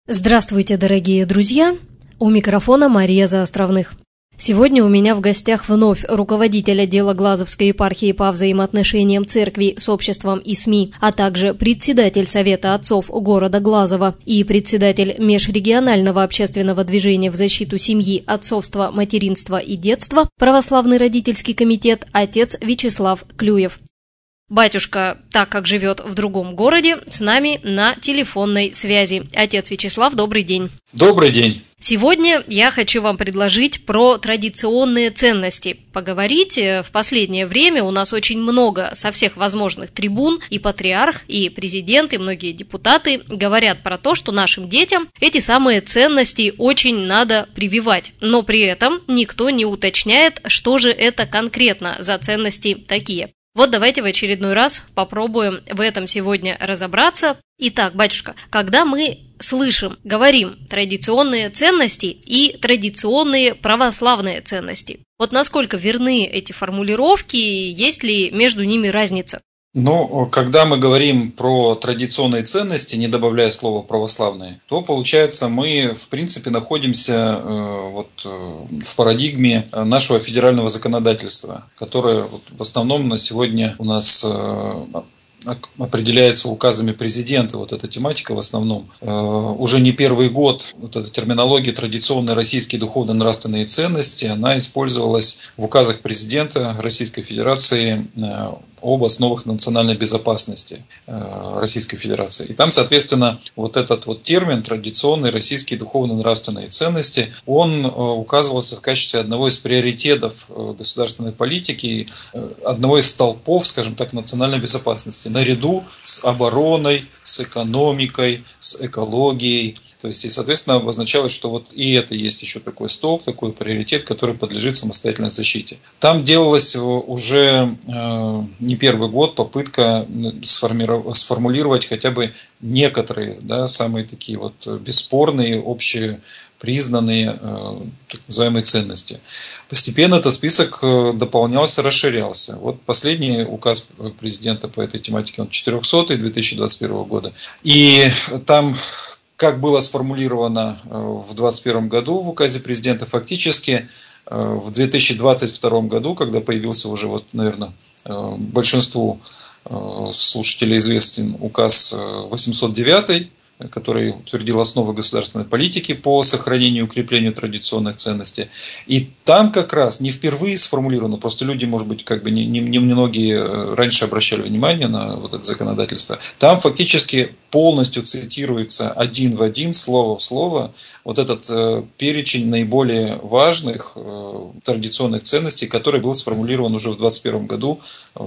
Здравствуйте, дорогие друзья! У микрофона Мария Заостровных. Сегодня у меня в гостях вновь руководитель отдела Глазовской епархии по взаимоотношениям церкви с обществом и СМИ, а также председатель Совета отцов города Глазова и председатель межрегионального общественного движения в защиту семьи, отцовства, материнства и детства, Православный родительский комитет, отец Вячеслав Клюев. Батюшка, так как живет в другом городе, с нами на телефонной связи. Отец Вячеслав, добрый день. Добрый день. Сегодня я хочу вам предложить про традиционные ценности поговорить. В последнее время у нас очень много со всех возможных трибун, и патриарх, и президент, и многие депутаты говорят про то, что нашим детям эти самые ценности очень надо прививать. Но при этом никто не уточняет, что же это конкретно за ценности такие. Вот давайте в очередной раз попробуем в этом сегодня разобраться. Итак, батюшка, когда мы говорим традиционные ценности и традиционные православные ценности, вот насколько верны эти формулировки, есть ли между ними разница? Когда мы говорим про традиционные ценности, не добавляя слова «православные», то, получается, мы, в принципе, находимся в парадигме нашего федерального законодательства, которое в основном на сегодня у нас определяется указами президента, вот эта тематика в основном. Уже не первый год вот эта терминология «традиционные российские духовно-нравственные ценности», она использовалась в указах президента Российской Федерации об основах национальной безопасности Российской Федерации. И там, соответственно, вот этот вот термин «традиционные российские духовно-нравственные ценности», он указывался в качестве одного из приоритетов государственной политики, одного из столпов, скажем так, национальной безопасности, наряду с обороной, с экономикой, с экологией. То есть, и, соответственно, обозначалось, что вот и это есть еще такой столб, такой приоритет, который подлежит самостоятельной защите. Там делалась уже не первый год попытка сформулировать хотя бы некоторые, самые такие вот бесспорные, общепризнанные так называемые ценности. Постепенно этот список дополнялся, расширялся. Вот последний указ президента по этой тематике, он 400-й 2021 года. И там, как было сформулировано в 2021 году в указе президента, фактически в 2022 году, когда появился уже, наверное, большинству слушателей известен указ 809, который утвердил основы государственной политики по сохранению и укреплению традиционных ценностей. И там как раз не впервые сформулировано, просто люди, может быть, не многие раньше обращали внимание на вот это законодательство. Там фактически полностью цитируется один в один, слово в слово, вот этот перечень наиболее важных традиционных ценностей, который был сформулирован уже в 2021 году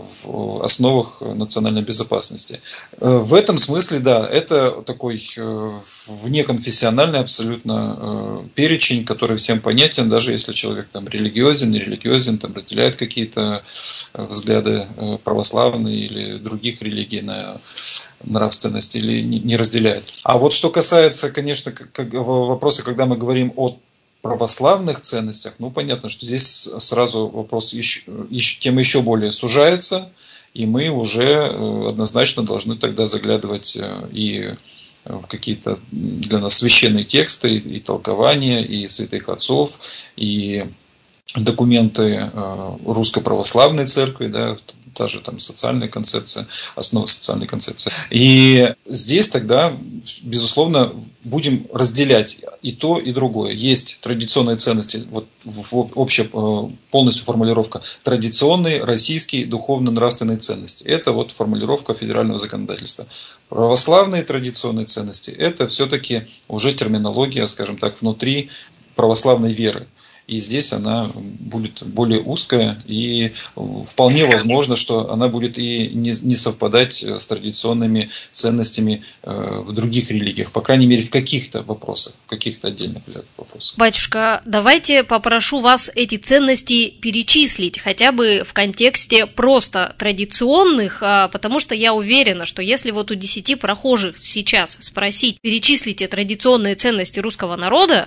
в основах национальной безопасности. В этом смысле, да, это такой внеконфессиональный абсолютно перечень, который всем понятен, даже если человек там религиозен, нерелигиозен, там разделяет какие-то взгляды православные или других религий на нравственность или не разделяет. А вот что касается, конечно, вопроса, когда мы говорим о православных ценностях, понятно, что здесь сразу вопрос тема еще более сужается, и мы уже однозначно должны тогда заглядывать и в какие-то для нас священные тексты, и толкования, и святых отцов, и документы Русской Православной Церкви, та же там социальная концепция, основа социальной концепции. И здесь тогда, безусловно, будем разделять и то, и другое. Есть традиционные ценности, общая полностью формулировка традиционные российские духовно-нравственные ценности. Это формулировка федерального законодательства. Православные традиционные ценности – это все-таки уже терминология, скажем так, внутри православной веры. И здесь она будет более узкая, и вполне возможно, что она будет и не совпадать с традиционными ценностями в других религиях, по крайней мере, в каких-то вопросах, в каких-то отдельных вопросах. Батюшка, давайте попрошу вас эти ценности перечислить, хотя бы в контексте просто традиционных, потому что я уверена, что если у 10 прохожих сейчас спросить, перечислите традиционные ценности русского народа,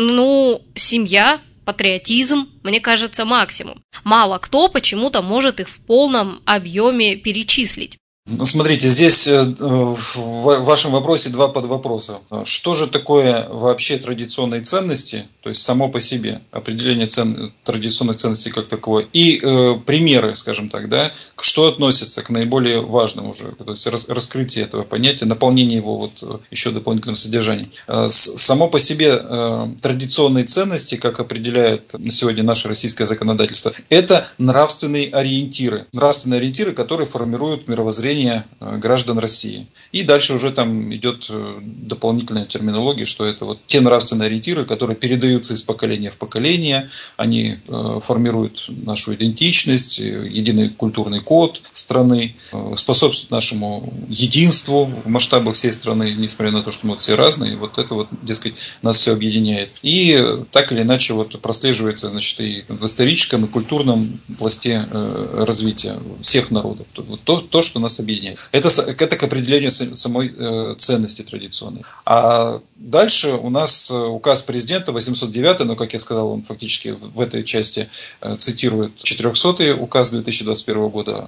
семья, патриотизм, мне кажется, максимум. Мало кто почему-то может их в полном объеме перечислить. Ну, смотрите, здесь в вашем вопросе два подвопроса. Что же такое вообще традиционные ценности, то есть само по себе определение традиционных ценностей как таковое, и примеры, скажем так, да, что относится к наиболее важным уже, то есть раскрытие этого понятия, наполнение его еще дополнительным содержанием. Само по себе традиционные ценности, как определяет на сегодня наше российское законодательство, это нравственные ориентиры, которые формируют мировоззрение граждан России. И дальше уже там идет дополнительная терминология, что это вот те нравственные ориентиры, которые передаются из поколения в поколение, они формируют нашу идентичность, единый культурный код страны, способствуют нашему единству в масштабах всей страны, несмотря на то, что мы все разные, вот это вот, дескать, нас все объединяет. И так или иначе вот прослеживается, значит, и в историческом, и культурном пласте развития всех народов. То, что нас объединяет. Это к определению самой ценности традиционной. А дальше у нас указ президента 809, но, как я сказал, он фактически в этой части цитирует 400-й указ 2021 года.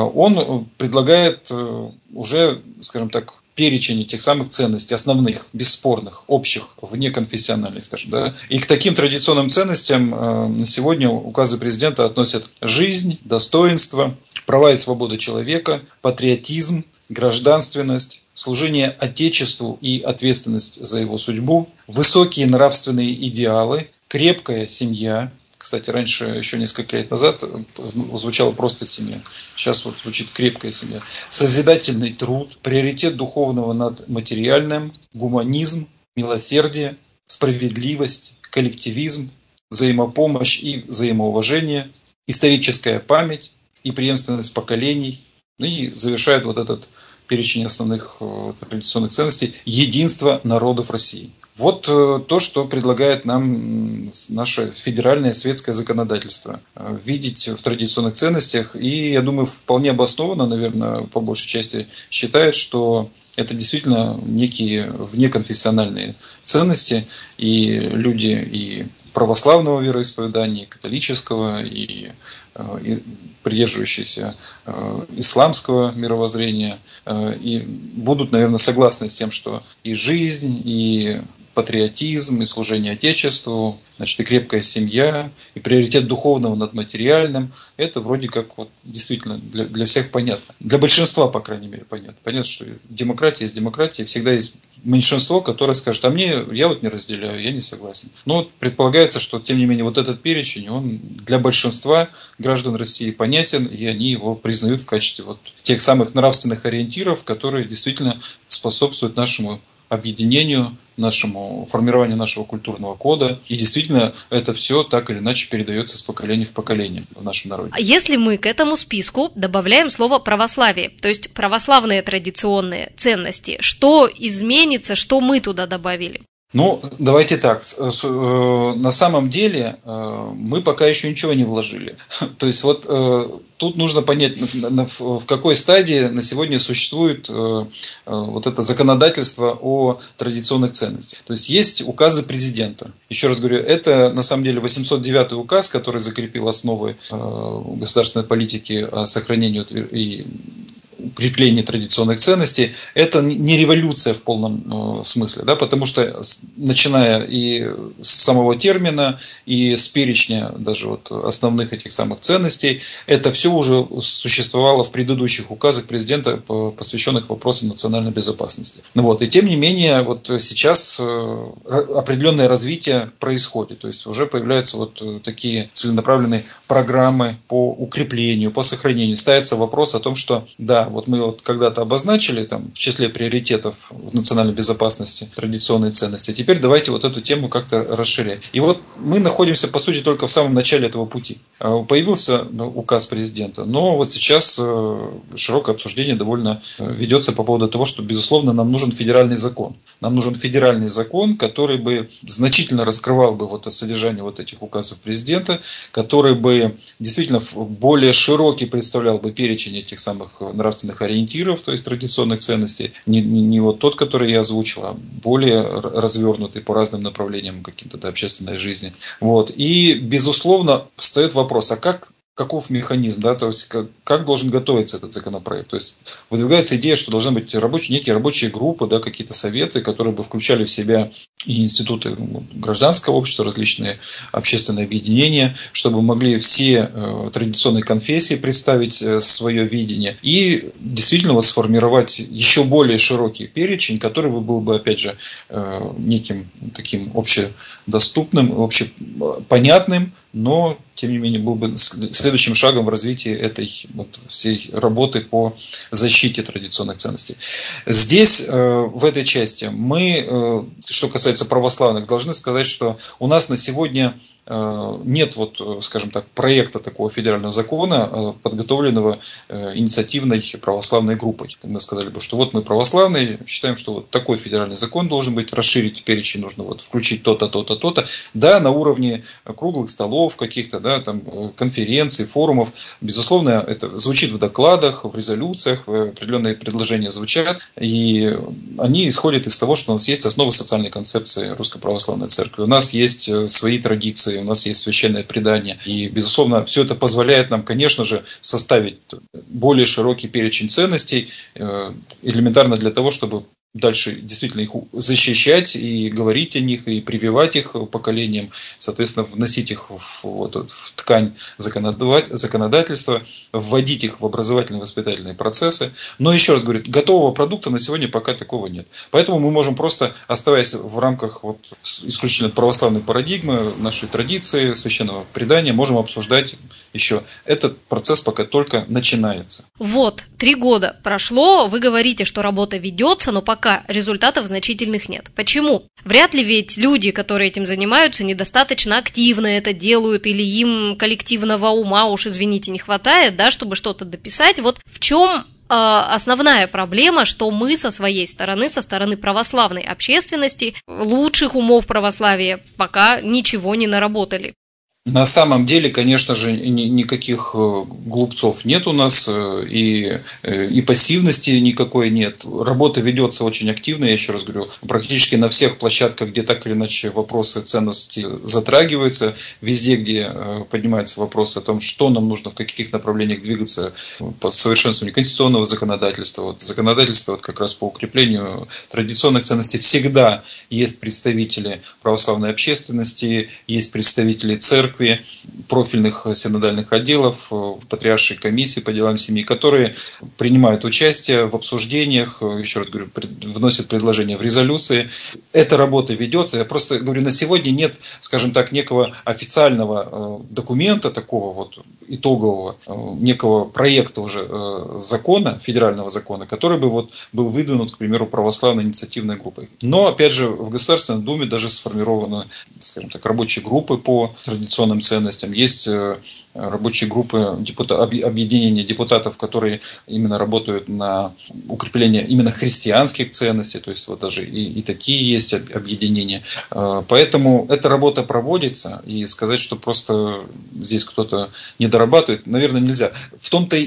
Он предлагает уже, скажем так, перечень этих самых ценностей, основных, бесспорных, общих, внеконфессиональных, скажем, да. И к таким традиционным ценностям на сегодня указы президента относят жизнь, достоинство, права и свободы человека, патриотизм, гражданственность, служение Отечеству и ответственность за его судьбу, высокие нравственные идеалы, крепкая семья. Кстати, раньше, еще несколько лет назад, звучало просто семья. Сейчас вот звучит крепкая семья. Созидательный труд, приоритет духовного над материальным, гуманизм, милосердие, справедливость, коллективизм, взаимопомощь и взаимоуважение, историческая память и преемственность поколений. И завершает вот этот перечень основных традиционных ценностей – единство народов России. Вот то, что предлагает нам наше федеральное светское законодательство. Видеть в традиционных ценностях. И, я думаю, вполне обоснованно, наверное, по большей части считает, что это действительно некие внеконфессиональные ценности. И люди и православного вероисповедания, и католического, и придерживающиеся исламского мировоззрения, и будут, наверное, согласны с тем, что и жизнь, и патриотизм, и служение Отечеству, значит, и крепкая семья, и приоритет духовного над материальным, это вроде как вот действительно для всех понятно. Для большинства, по крайней мере, понятно. Понятно, что демократия есть демократия, всегда есть меньшинство, которое скажет, я вот не разделяю, я не согласен. Но предполагается, что, тем не менее, вот этот перечень, он для большинства граждан России понятен, и они его признают в качестве вот тех самых нравственных ориентиров, которые действительно способствуют нашему объединению, нашему формированию нашего культурного кода. И действительно это все так или иначе передается с поколения в поколение в нашем народе. А если мы к этому списку добавляем слово православие, то есть православные традиционные ценности, что изменится, что мы туда добавили? Ну, давайте так. На самом деле мы пока еще ничего не вложили. То есть вот тут нужно понять, в какой стадии на сегодня существует вот это законодательство о традиционных ценностях. То есть указы президента. Еще раз говорю, это на самом деле 809 указ, который закрепил основы государственной политики о сохранении и укрепление традиционных ценностей, это не революция в полном смысле, да, потому что начиная и с самого термина, и с перечня даже вот основных этих самых ценностей, это все уже существовало в предыдущих указах президента, посвященных вопросам национальной безопасности. Вот. И тем не менее, вот сейчас определенное развитие происходит, то есть уже появляются вот такие целенаправленные программы по укреплению, по сохранению. Ставится вопрос о том, что да, вот мы вот когда-то обозначили там, в числе приоритетов в национальной безопасности традиционные ценности, а теперь давайте вот эту тему как-то расширять. И вот мы находимся, по сути, только в самом начале этого пути. Появился указ президента, но вот сейчас широкое обсуждение довольно ведется по поводу того, что, безусловно, нам нужен федеральный закон. Нам нужен федеральный закон, который бы значительно раскрывал бы вот содержание вот этих указов президента, который бы действительно более широкий представлял бы перечень этих самых нравственных ориентиров, то есть традиционных ценностей, не вот тот, который я озвучил, а более развернутый по разным направлениям каким-то общественной жизни. Вот. И, безусловно, встает вопрос, а как каков механизм, да, то есть как должен готовиться этот законопроект. То есть выдвигается идея, что должны быть некие рабочие группы, да, какие-то советы, которые бы включали в себя и институты гражданского общества, различные общественные объединения, чтобы могли все традиционные конфессии представить свое видение и действительно сформировать еще более широкий перечень, который был бы, опять же, неким таким общедоступным, общепонятным, но, тем не менее, был бы следующим шагом в развитии этой всей работы по защите традиционных ценностей. Здесь, в этой части, мы, что касается православных, должны сказать, что у нас на сегодня нет, скажем так, проекта такого федерального закона, подготовленного инициативной православной группой. Мы сказали бы, что мы православные, считаем, что такой федеральный закон должен быть, расширить перечень нужно, включить то-то, то-то, то-то. Да, на уровне круглых столов каких-то, да, там, конференций, форумов, безусловно, это звучит в докладах, в резолюциях, определенные предложения звучат, и они исходят из того, что у нас есть основы социальной концепции Русской Православной Церкви, у нас есть свои традиции, у нас есть священное предание. И, безусловно, все это позволяет нам, конечно же, составить более широкий перечень ценностей, элементарно для того, чтобы дальше действительно их защищать и говорить о них, и прививать их поколениям, соответственно, вносить их в ткань законодательства, вводить их в образовательные воспитательные процессы. Но, еще раз говорю, готового продукта на сегодня пока такого нет. Поэтому мы можем просто, оставаясь в рамках исключительно православной парадигмы, нашей традиции, священного предания, можем обсуждать еще. Этот процесс пока только начинается. 3 года прошло, вы говорите, что работа ведется, но пока результатов значительных нет. Почему? Вряд ли ведь люди, которые этим занимаются, недостаточно активно это делают, или им коллективного ума, уж извините, не хватает, да, чтобы что-то дописать. В чем основная проблема, что мы со своей стороны, со стороны православной общественности, лучших умов православия, пока ничего не наработали? На самом деле, конечно же, никаких глупцов нет у нас, и пассивности никакой нет. Работа ведется очень активно, я еще раз говорю, практически на всех площадках, где так или иначе вопросы ценности затрагиваются, везде, где поднимается вопрос о том, что нам нужно, в каких направлениях двигаться по совершенствованию конституционного законодательства, законодательства как раз по укреплению традиционных ценностей, всегда есть представители православной общественности, есть представители церкви, профильных синодальных отделов, патриаршей комиссии по делам семьи, которые принимают участие в обсуждениях, еще раз говорю, вносят предложения в резолюции. Эта работа ведется. Я просто говорю, на сегодня нет, скажем так, некого официального документа, такого итогового, некого проекта уже закона, федерального закона, который бы был выдвинут, к примеру, православной инициативной группой. Но, опять же, в Государственной Думе даже сформированы, скажем так, рабочие группы по традиционным ценностям. Есть рабочие группы объединения депутатов, которые именно работают на укрепление именно христианских ценностей, то есть даже и такие есть объединения. Поэтому эта работа проводится, и сказать, что просто здесь кто-то не дорабатывает, наверное, нельзя. В том-то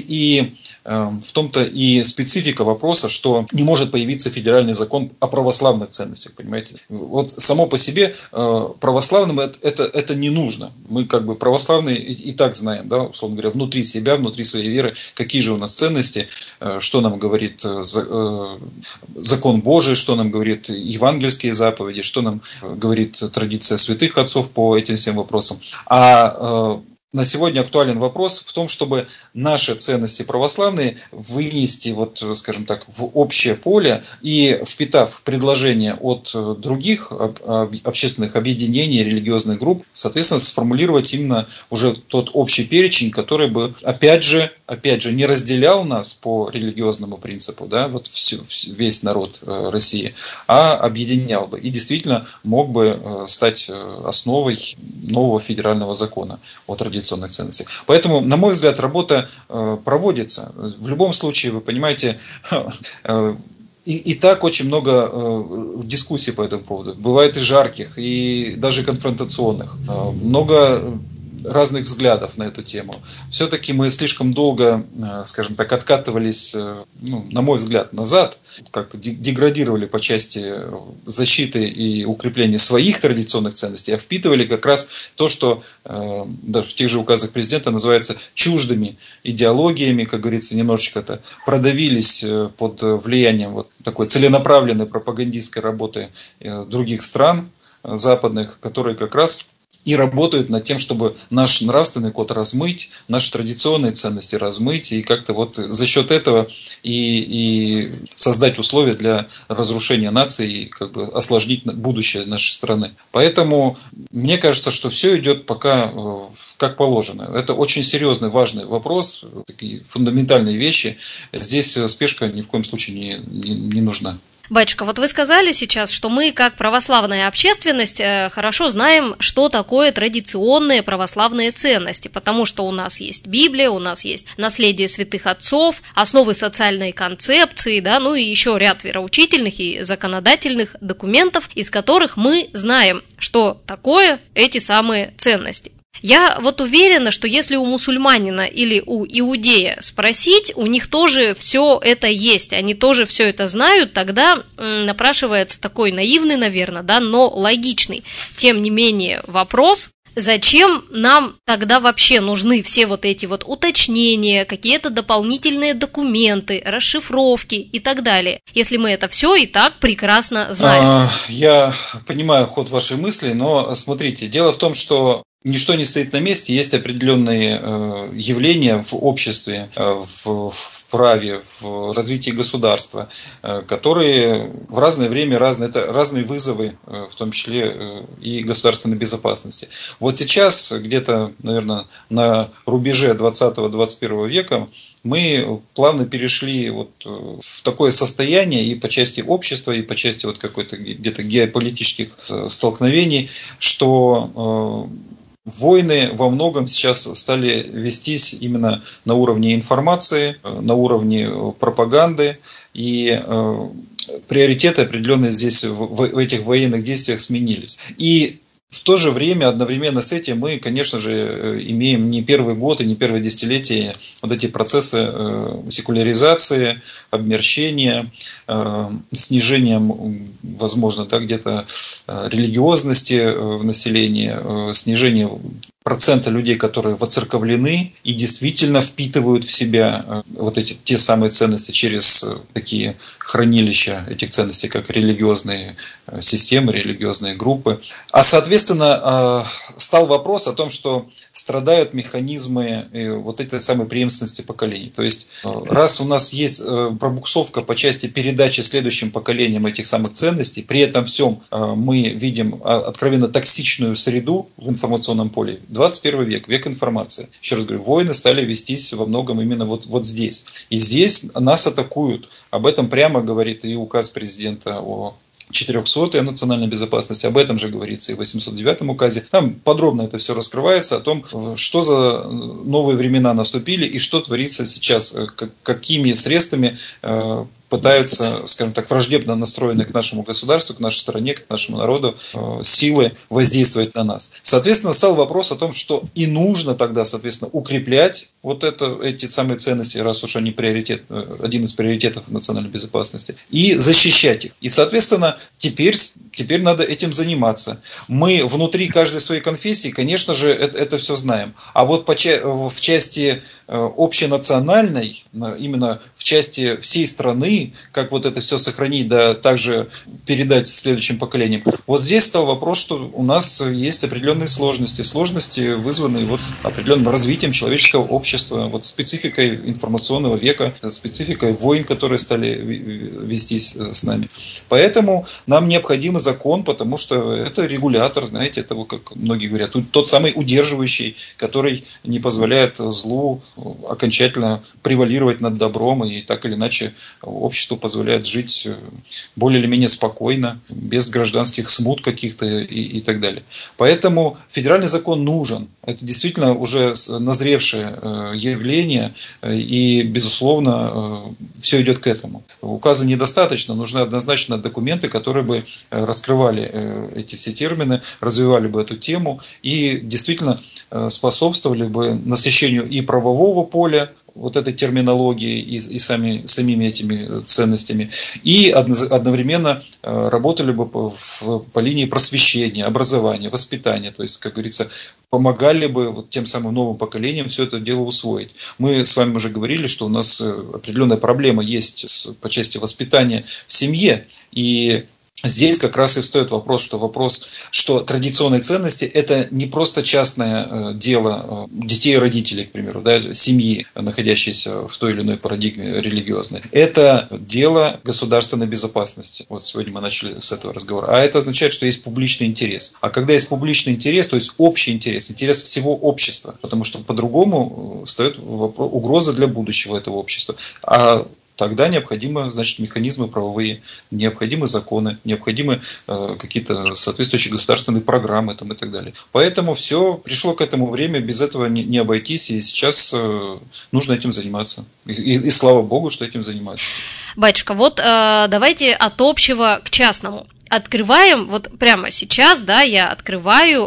и специфика вопроса, что не может появиться федеральный закон о православных ценностях, понимаете? Само по себе православным это не нужно. Мы православные и так знаем, да, условно говоря, внутри себя, внутри своей веры, какие же у нас ценности, что нам говорит закон Божий, что нам говорит евангельские заповеди, что нам говорит традиция святых отцов по этим всем вопросам. На сегодня актуален вопрос в том, чтобы наши ценности православные вынести, скажем так, в общее поле и, впитав предложения от других общественных объединений, религиозных групп, соответственно, сформулировать именно уже тот общий перечень, который бы, опять же, не разделял нас по религиозному принципу, да, весь народ России, а объединял бы и действительно мог бы стать основой нового федерального закона о традиционных ценностей. Поэтому, на мой взгляд, работа проводится. В любом случае, вы понимаете, и так очень много дискуссий по этому поводу. Бывает и жарких, и даже конфронтационных. Много разных взглядов на эту тему. Все-таки мы слишком долго, скажем так, откатывались, на мой взгляд, назад, как-то деградировали по части защиты и укрепления своих традиционных ценностей, а впитывали как раз то, что даже в тех же указах президента называется чуждыми идеологиями, как говорится, немножечко-то продавились под влиянием вот такой целенаправленной пропагандистской работы других стран западных, которые как раз и работают над тем, чтобы наш нравственный код размыть, наши традиционные ценности размыть, и как-то вот за счет этого и создать условия для разрушения нации и как бы осложнить будущее нашей страны. Поэтому мне кажется, что все идет пока как положено. Это очень серьезный, важный вопрос, такие фундаментальные вещи. Здесь спешка ни в коем случае не нужна. Батюшка, вот вы сказали сейчас, что мы, как православная общественность, хорошо знаем, что такое традиционные православные ценности, потому что у нас есть Библия, у нас есть наследие святых отцов, основы социальной концепции, да, ну и еще ряд вероучительных и законодательных документов, из которых мы знаем, что такое эти самые ценности. Я вот уверена, что если у мусульманина или у иудея спросить, у них тоже все это есть, они тоже все это знают, тогда напрашивается такой наивный, наверное, да, но логичный. Тем не менее, вопрос: зачем нам тогда вообще нужны все вот эти вот уточнения, какие-то дополнительные документы, расшифровки и так далее, если мы это все и так прекрасно знаем? Я понимаю ход вашей мысли, но смотрите, дело в том, что ничто не стоит на месте, есть определенные явления в обществе, в праве, в развитии государства, которые в разное время это разные вызовы, в том числе и государственной безопасности. Вот сейчас, где-то, наверное, на рубеже 20-21 века, мы плавно перешли вот в такое состояние и по части общества, и по части вот какой-то где-то геополитических столкновений, что войны во многом сейчас стали вестись именно на уровне информации, на уровне пропаганды, и приоритеты определенные здесь в этих военных действиях сменились. И в то же время, одновременно с этим, мы, конечно же, имеем не первый год и не первое десятилетие вот эти процессы секуляризации, обмерщения, снижения, возможно, да, где-то религиозности населения, снижения процента людей, которые воцерковлены и действительно впитывают в себя вот эти те самые ценности через такие хранилища этих ценностей, как религиозные системы, религиозные группы. А соответственно, стал вопрос о том, что страдают механизмы вот этой самой преемственности поколений. То есть, раз у нас есть пробуксовка по части передачи следующим поколениям этих самых ценностей, при этом всем мы видим откровенно токсичную среду в информационном поле. 21 век, век информации. Еще раз говорю, войны стали вестись во многом именно вот здесь. И здесь нас атакуют. Об этом прямо говорит и указ президента о 400-я национальной безопасности, об этом же говорится и в 809-м указе. Там подробно это все раскрывается, о том, что за новые времена наступили и что творится сейчас, какими средствами пытаются, скажем так, враждебно настроенные к нашему государству, к нашей стране, к нашему народу силы воздействовать на нас. Соответственно, стал вопрос о том, что и нужно тогда, соответственно, укреплять вот эти самые ценности, раз уж они один из приоритетов национальной безопасности, и защищать их. И, соответственно, теперь надо этим заниматься. Мы внутри каждой своей конфессии, конечно же, это все знаем. А вот в части общенациональной, именно в части всей страны, как вот это все сохранить, да также передать следующим поколениям. Вот здесь стал вопрос, что у нас есть определенные сложности. Сложности, вызванные вот определенным развитием человеческого общества, вот спецификой информационного века, спецификой войн, которые стали вестись с нами. Поэтому нам необходим закон, потому что это регулятор, знаете, это, как многие говорят, тот самый удерживающий, который не позволяет злу окончательно превалировать над добром, и так или иначе общество обществу позволяет жить более или менее спокойно, без гражданских смут каких-то и так далее. Поэтому федеральный закон нужен. Это действительно уже назревшее явление, и, безусловно, все идет к этому. Указа недостаточно, нужны однозначно документы, которые бы раскрывали эти все термины, развивали бы эту тему и действительно способствовали бы насыщению и правового поля вот этой терминологии и самими этими ценностями, и одновременно работали бы по линии просвещения, образования, воспитания, то есть, как говорится, помогали бы вот тем самым новым поколениям все это дело усвоить. Мы с вами уже говорили, что у нас определенная проблема есть по части воспитания в семье, и здесь как раз и встает вопрос, что традиционные ценности – это не просто частное дело детей и родителей, к примеру, да, семьи, находящейся в той или иной парадигме религиозной. Это дело государственной безопасности. Вот сегодня мы начали с этого разговора. А это означает, что есть публичный интерес. А когда есть публичный интерес, то есть общий интерес, интерес всего общества, потому что по-другому встает угроза для будущего этого общества. А тогда необходимы, значит, механизмы правовые, необходимы законы, необходимы какие-то соответствующие государственные программы там, и так далее. Поэтому все пришло к этому время, без этого не обойтись, и сейчас нужно этим заниматься. И слава богу, что этим занимаются. Батюшка, вот давайте от общего к частному. Открываем, вот прямо сейчас, да, я открываю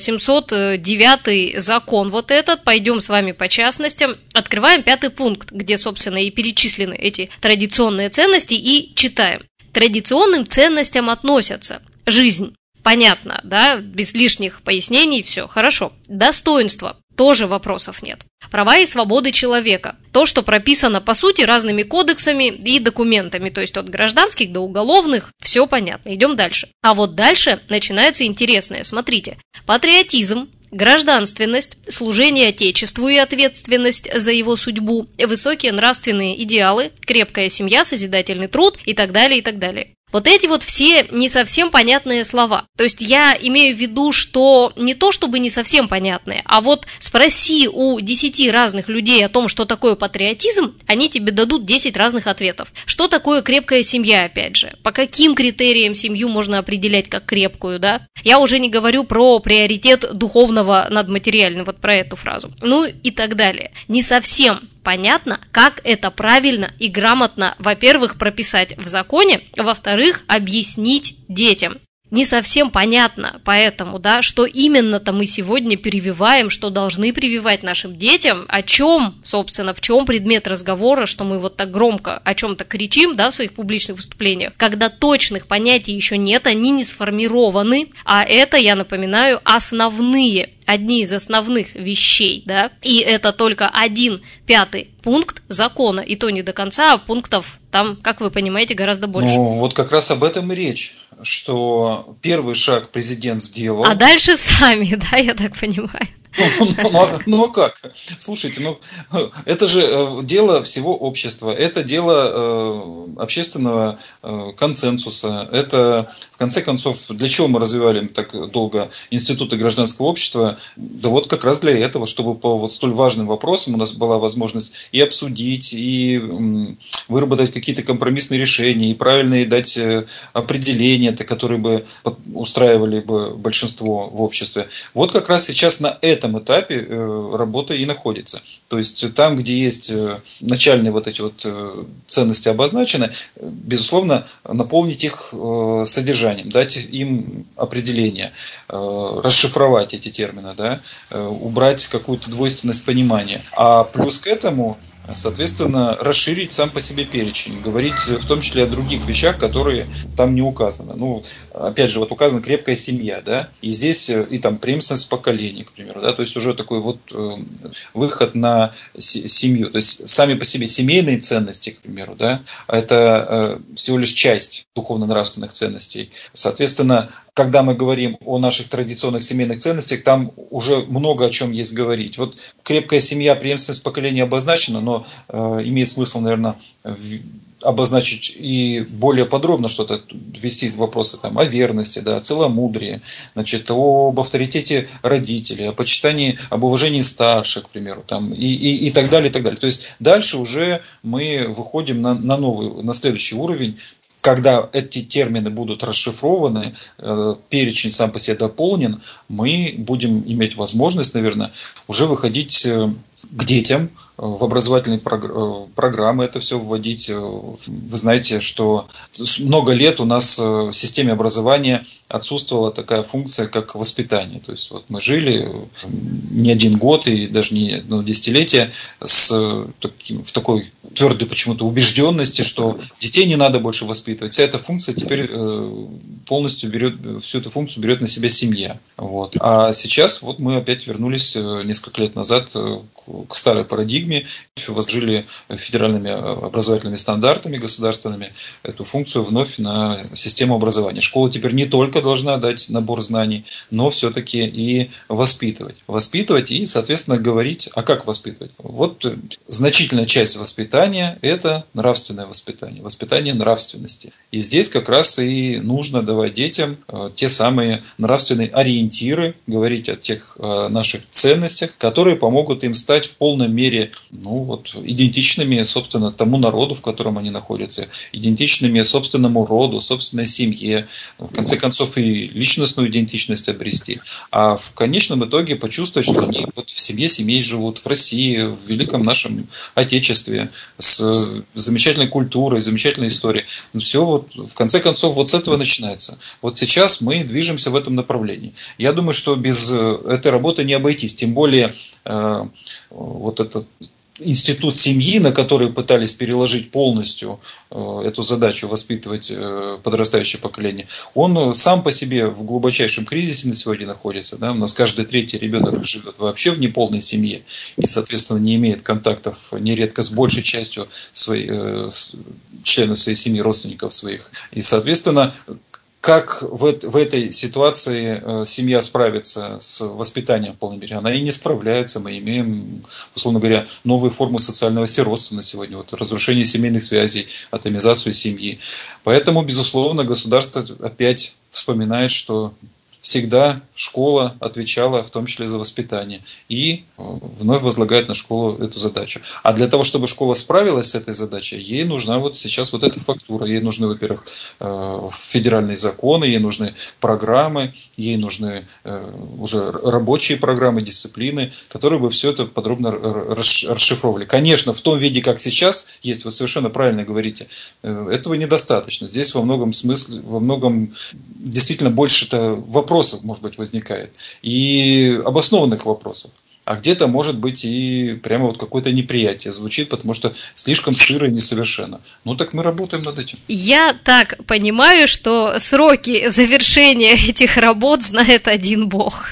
809 закон вот этот, пойдем с вами по частностям, открываем 5 пункт, где, собственно, и перечислены эти традиционные ценности, и читаем. Традиционным ценностям относятся жизнь, понятно, да, без лишних пояснений, все, хорошо. Достоинство, тоже вопросов нет. Права и свободы человека. То, что прописано, по сути, разными кодексами и документами, то есть от гражданских до уголовных, все понятно, идем дальше. А вот дальше начинается интересное, смотрите. Патриотизм, гражданственность, служение Отечеству и ответственность за его судьбу, высокие нравственные идеалы, крепкая семья, созидательный труд и так далее, и так далее. Вот эти вот все не совсем понятные слова. То есть я имею в виду, что не то чтобы не совсем понятные, а вот спроси у 10 разных людей о том, что такое патриотизм, они тебе дадут 10 разных ответов. Что такое крепкая семья, опять же? По каким критериям семью можно определять как крепкую, да? Я уже не говорю про приоритет духовного над материальным, вот про эту фразу. Ну и так далее. Не совсем понятно, как это правильно и грамотно, во-первых, прописать в законе, во-вторых, объяснить детям. Не совсем понятно, поэтому, да, что именно-то мы сегодня прививаем, что должны прививать нашим детям, о чем, собственно, в чем предмет разговора, что мы вот так громко о чем-то кричим, да, в своих публичных выступлениях, когда точных понятий еще нет, они не сформированы, а это, я напоминаю, одни из основных вещей, да, и это только 1/5 пункт закона, и то не до конца, а пунктов там, как вы понимаете, гораздо больше. Ну, вот как раз об этом и речь, что первый шаг президент сделал. А дальше сами, да, я так понимаю. Ну а как? Слушайте, это же дело всего общества, это дело общественного консенсуса, это, в конце концов, для чего мы развивали так долго институты гражданского общества? Да вот как раз для этого, чтобы по вот столь важным вопросам у нас была возможность и обсудить, и выработать какие-то компромиссные решения, и правильные дать определения, которые бы устраивали бы большинство в обществе. Вот как раз сейчас на этом этапе работа и находится. То есть там, где есть начальные вот эти вот ценности обозначены, безусловно, наполнить их содержанием, дать им определение, расшифровать эти термины, да, убрать какую-то двойственность понимания. А плюс к этому, соответственно, расширить сам по себе перечень, говорить в том числе о других вещах, которые там не указаны. Ну, опять же, вот указана крепкая семья, да, и здесь и там преемственность поколений, к примеру, да, то есть уже такой вот выход на семью. То есть сами по себе семейные ценности, к примеру, да, это всего лишь часть духовно-нравственных ценностей. Соответственно, когда мы говорим о наших традиционных семейных ценностях, там уже много о чем есть говорить. Вот крепкая семья, преемственность поколения обозначена, но имеет смысл, наверное, обозначить и более подробно что-то, ввести вопросы там, о верности, да, о целомудрии, значит, об авторитете родителей, о почитании, об уважении старших, к примеру, там, и так далее, и так далее. То есть дальше уже мы выходим на следующий уровень, когда эти термины будут расшифрованы, перечень сам по себе дополнен, мы будем иметь возможность, наверное, уже выходить к детям, в образовательные программы это все вводить. Вы знаете, что много лет у нас в системе образования отсутствовала такая функция, как воспитание. То есть вот мы жили не один год и даже не одно десятилетие в такой твердой почему-то убежденности, что детей не надо больше воспитывать. Вся эта функция теперь полностью всю эту функцию берет на себя семья. Вот. А сейчас вот мы опять вернулись несколько лет назад к старой парадигме, возложили федеральными образовательными стандартами государственными эту функцию вновь на систему образования. Школа теперь не только должна дать набор знаний, но все-таки и воспитывать. Воспитывать и, соответственно, говорить, а как воспитывать? Вот значительная часть воспитания – это нравственное воспитание, воспитание нравственности. И здесь как раз и нужно давать детям те самые нравственные ориентиры, говорить о тех наших ценностях, которые помогут им стать в полной мере идентичными, собственно, тому народу, в котором они находятся, идентичными собственному роду, собственной семье, в конце концов и личностную идентичность обрести. А в конечном итоге почувствовать, что они вот в семье живут, в России, в великом нашем Отечестве, с замечательной культурой, замечательной историей. Все вот, в конце концов, вот с этого начинается. Вот сейчас мы движемся в этом направлении. Я думаю, что без этой работы не обойтись, тем более вот этот институт семьи, на который пытались переложить полностью эту задачу воспитывать подрастающее поколение, он сам по себе в глубочайшем кризисе на сегодня находится. Да? У нас каждый третий ребенок живет вообще в неполной семье и, соответственно, не имеет контактов нередко с большей частью членов своей семьи, родственников своих. И, соответственно, как в этой ситуации семья справится с воспитанием в полной мере? Она и не справляется. Мы имеем, условно говоря, новые формы социального сиротства на сегодня. Вот разрушение семейных связей, атомизацию семьи. Поэтому, безусловно, государство опять вспоминает, что всегда школа отвечала в том числе за воспитание и вновь возлагает на школу эту задачу. А для того, чтобы школа справилась с этой задачей, ей нужна вот сейчас вот эта фактура. Ей нужны, во-первых, федеральные законы, ей нужны программы, ей нужны уже рабочие программы, дисциплины, которые бы все это подробно расшифровывали. Конечно, в том виде, как сейчас есть, вы совершенно правильно говорите, этого недостаточно. Здесь во многом действительно больше-то вопросов, может быть, возникает. И обоснованных вопросов. А где-то, может быть, и прямо вот какое-то неприятие звучит, потому что слишком сыро и несовершенно. Ну, так мы работаем над этим. Я так понимаю, что сроки завершения этих работ знает один Бог.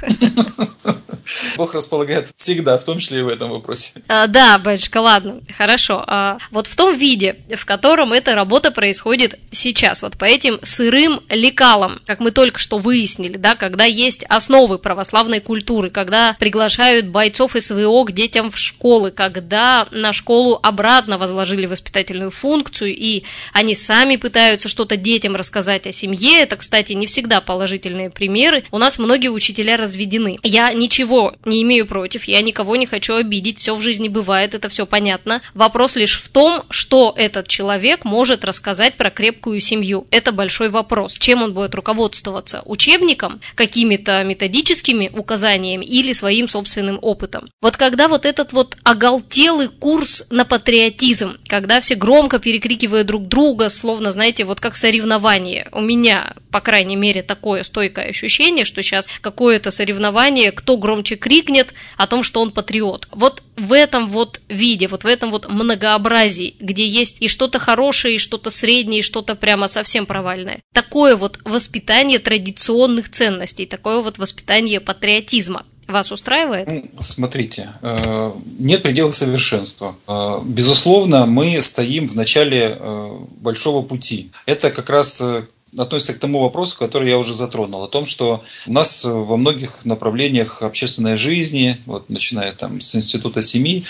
Бог располагает всегда, в том числе и в этом вопросе. Да, батюшка, ладно, хорошо. Вот в том виде, в котором эта работа происходит сейчас, вот по этим сырым лекалам, как мы только что выяснили, да, когда есть основы православной культуры, когда приглашают бойцов СВО к детям в школы, когда на школу обратно возложили воспитательную функцию, и они сами пытаются что-то детям рассказать о семье. Это, кстати, не всегда положительные примеры. У нас многие учителя разведены. Я ничего не имею против, я никого не хочу обидеть, все в жизни бывает, это все понятно. Вопрос лишь в том, что этот человек может рассказать про крепкую семью. Это большой вопрос. Чем он будет руководствоваться? Учебником, какими-то методическими указаниями или своим собственным опытом? Вот когда вот этот вот оголтелый курс на патриотизм, когда все громко перекрикивают друг друга, словно, знаете, вот как соревнование. У меня, по крайней мере, такое стойкое ощущение, что сейчас какое-то соревнование, кто громче крикнет о том, что он патриот. Вот в этом вот виде, вот в этом вот многообразии, где есть и что-то хорошее, и что-то среднее, и что-то прямо совсем провальное. Такое вот воспитание традиционных ценностей, такое вот воспитание патриотизма. Вас устраивает? Смотрите, нет предела совершенства. Безусловно, мы стоим в начале большого пути. Это как раз относится к тому вопросу, который я уже затронул, о том, что у нас во многих направлениях общественной жизни, вот, начиная там с института семьи,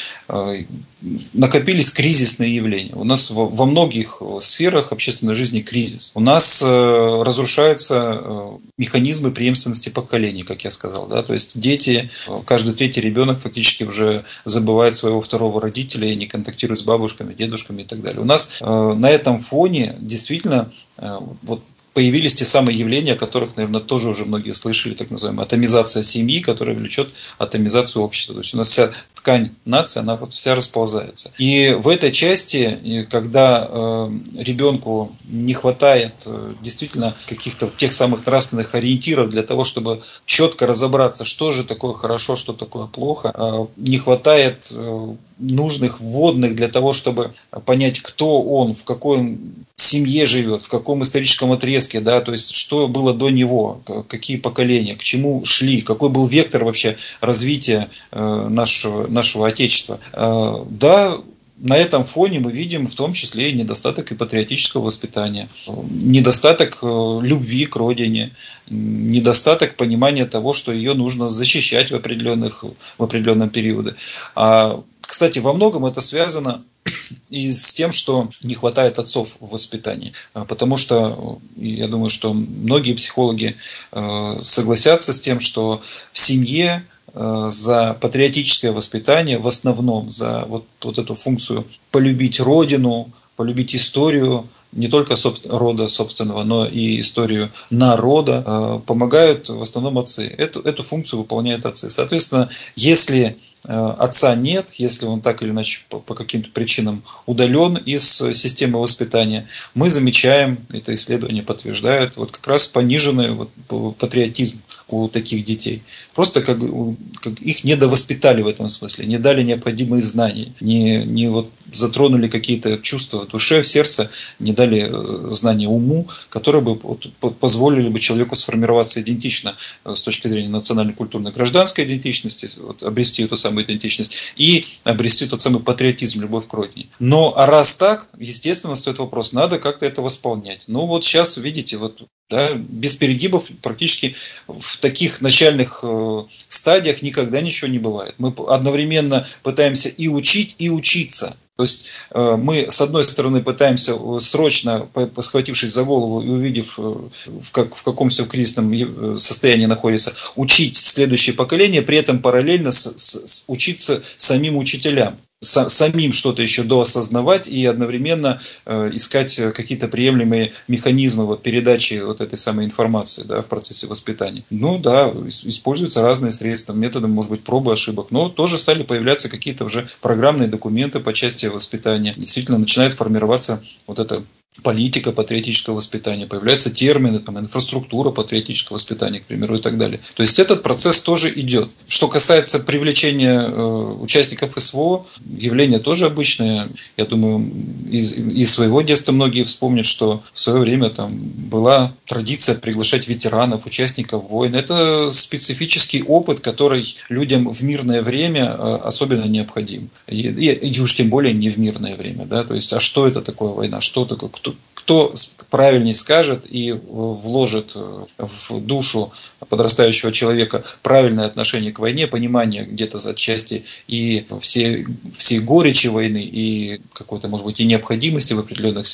накопились кризисные явления. У нас во многих сферах общественной жизни кризис. У нас разрушаются механизмы преемственности поколений, как я сказал. Да? То есть дети, каждый третий ребенок фактически уже забывает своего второго родителя и не контактирует с бабушками, дедушками и так далее. У нас на этом фоне действительно вот появились те самые явления, о которых, наверное, тоже уже многие слышали, так называемая атомизация семьи, которая влечет атомизацию общества. То есть у нас вся ткань нации, она вот вся расползается. И в этой части, когда ребенку не хватает действительно каких-то тех самых нравственных ориентиров для того, чтобы четко разобраться, что же такое хорошо, что такое плохо, не хватает нужных вводных для того, чтобы понять, кто он, в какой семье живет, в каком историческом отрезке, да, то есть что было до него, какие поколения, к чему шли, какой был вектор вообще развития нашего Отечества. Да, на этом фоне мы видим в том числе и недостаток и патриотического воспитания, недостаток любви к родине, недостаток понимания того, что ее нужно защищать в определенном периоде. Кстати, во многом это связано и с тем, что не хватает отцов в воспитании. Потому что, я думаю, что многие психологи согласятся с тем, что в семье за патриотическое воспитание, в основном за вот эту функцию полюбить родину, полюбить историю, не только рода собственного, но и историю народа, помогают в основном отцы. Эту функцию выполняют отцы. Соответственно, если отца нет, если он так или иначе по каким-то причинам удален из системы воспитания, мы замечаем, это исследование подтверждает, вот как раз пониженный патриотизм у таких детей. Просто как их недовоспитали в этом смысле, не дали необходимые знания, не затронули какие-то чувства в душе, в сердце, не дали знания уму, которые бы позволили бы человеку сформироваться идентично с точки зрения национальной, культурной, гражданской идентичности, обрести эту самую идентичность и обрести тот самый патриотизм, любовь к родине. Но раз так, естественно, стоит вопрос, надо как-то это восполнять. Ну вот сейчас, видите, да, без перегибов практически в таких начальных стадиях никогда ничего не бывает. Мы одновременно пытаемся и учить, и учиться. То есть мы, с одной стороны, пытаемся срочно, схватившись за голову и увидев, в каком все кризисном состоянии находится, учить следующее поколение, при этом параллельно учиться самим учителям. Самим что-то еще доосознавать и одновременно искать какие-то приемлемые механизмы передачи этой самой информации, да, в процессе воспитания. Ну да, используются разные средства, методом, может быть, пробы и ошибок, но тоже стали появляться какие-то уже программные документы по части воспитания. Действительно начинает формироваться эта политика патриотического воспитания, появляются термины, инфраструктура патриотического воспитания, к примеру, и так далее. То есть этот процесс тоже идет. Что касается привлечения участников СВО, явление тоже обычное. Я думаю, из своего детства многие вспомнят, что в свое время была традиция приглашать ветеранов, участников войн. Это специфический опыт, который людям в мирное время особенно необходим. И уж тем более не в мирное время. Да? То есть, а что это такое война? Что такое? Кто правильнее скажет и вложит в душу подрастающего человека правильное отношение к войне, понимание где-то отчасти и всей горечи войны, и какой-то, может быть, и необходимости в определенных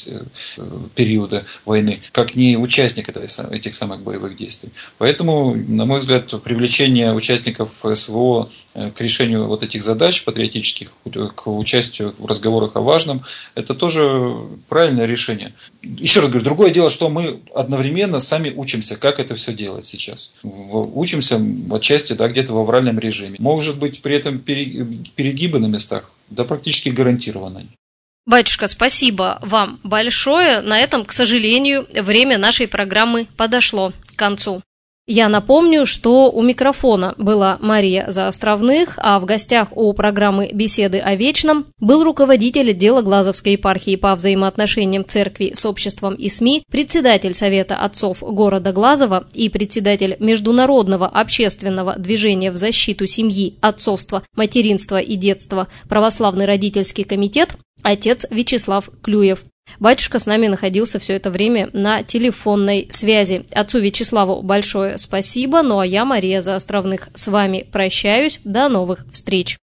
периодах войны, как не участник этих самых боевых действий. Поэтому, на мой взгляд, привлечение участников СВО к решению этих задач патриотических, к участию в разговорах о важном, это тоже правильное решение. Еще раз говорю, другое дело, что мы одновременно сами учимся, как это все делать сейчас. Учимся отчасти, да, где-то в авральном режиме. Может быть, при этом перегибы на местах, да, практически гарантированно. Батюшка, спасибо вам большое. На этом, к сожалению, время нашей программы подошло к концу. Я напомню, что у микрофона была Мария Заостровных, а в гостях у программы «Беседы о вечном» был руководитель отдела Глазовской епархии по взаимоотношениям церкви с обществом и СМИ, председатель Совета отцов города Глазова и председатель Международного общественного движения в защиту семьи, отцовства, материнства и детства Православный родительский комитет отец Вячеслав Клюев. Батюшка с нами находился все это время на телефонной связи. Отцу Вячеславу большое спасибо, ну а я, Мария Заостровных, с вами прощаюсь. До новых встреч!